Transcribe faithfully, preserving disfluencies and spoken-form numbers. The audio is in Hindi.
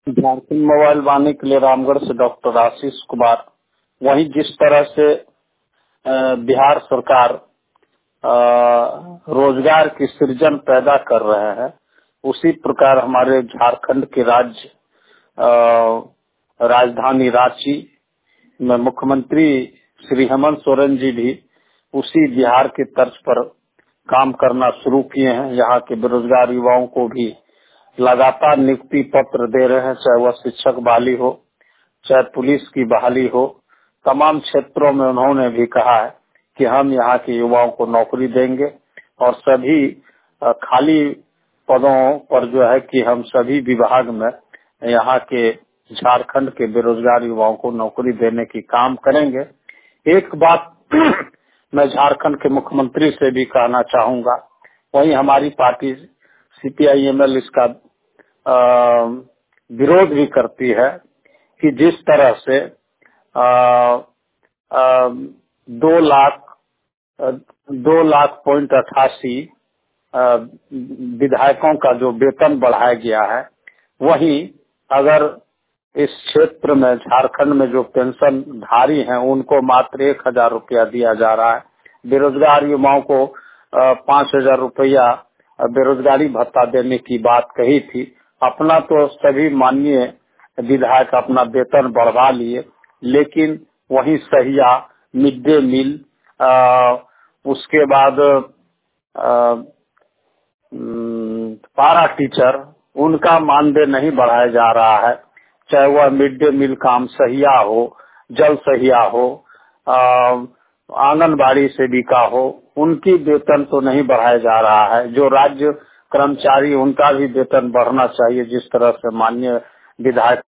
झारखंड मोबाइल वाणी के लिए रामगढ़ से डॉक्टर आशीष कुमार। वहीं जिस तरह से अ, बिहार सरकार अ, रोजगार की सृजन पैदा कर रहे हैं, उसी प्रकार हमारे झारखंड के राज्य अ, राजधानी रांची में मुख्यमंत्री श्री हेमंत सोरेन जी भी उसी बिहार के तर्ज पर काम करना शुरू किए हैं। यहाँ के बेरोजगार युवाओं को भी लगातार नियुक्ति पत्र दे रहे हैं, चाहे वह शिक्षक बहाली हो, चाहे पुलिस की बहाली हो। तमाम क्षेत्रों में उन्होंने भी कहा है कि हम यहाँ के युवाओं को नौकरी देंगे और सभी अ, खाली पदों पर जो है कि हम सभी विभाग में यहाँ के झारखंड के बेरोजगार युवाओं को नौकरी देने की काम करेंगे। एक बात मैं झारखंड के मुख्यमंत्री से भी कहना चाहूंगा, वही हमारी पार्टी सीपीआईएमएल इसका अ, विरोध भी करती है कि जिस तरह से अ, अ, दो लाख अ, दो लाख पॉइंट अठासी अ, विधायकों का जो वेतन बढ़ाया गया है, वहीं अगर इस क्षेत्र में झारखंड में जो पेंशन धारी हैं उनको मात्र एक हजार रुपया दिया जा रहा है। बेरोजगार युवाओं को पांच हजार रुपया बेरोजगारी भत्ता देने की बात कही थी। अपना तो सभी माननीय विधायक अपना वेतन बढ़वा लिए, लेकिन वही सहिया, मिड डे मील, उसके बाद आ, पारा टीचर, उनका मानदेय नहीं बढ़ाया जा रहा है। चाहे वह मिड डे मील काम सहिया हो, जल सहिया हो, आंगनबाड़ी सेविका हो, उनकी वेतन तो नहीं बढ़ाया जा रहा है। जो राज्य कर्मचारी, उनका भी वेतन बढ़ना चाहिए, जिस तरह से माननीय विधायक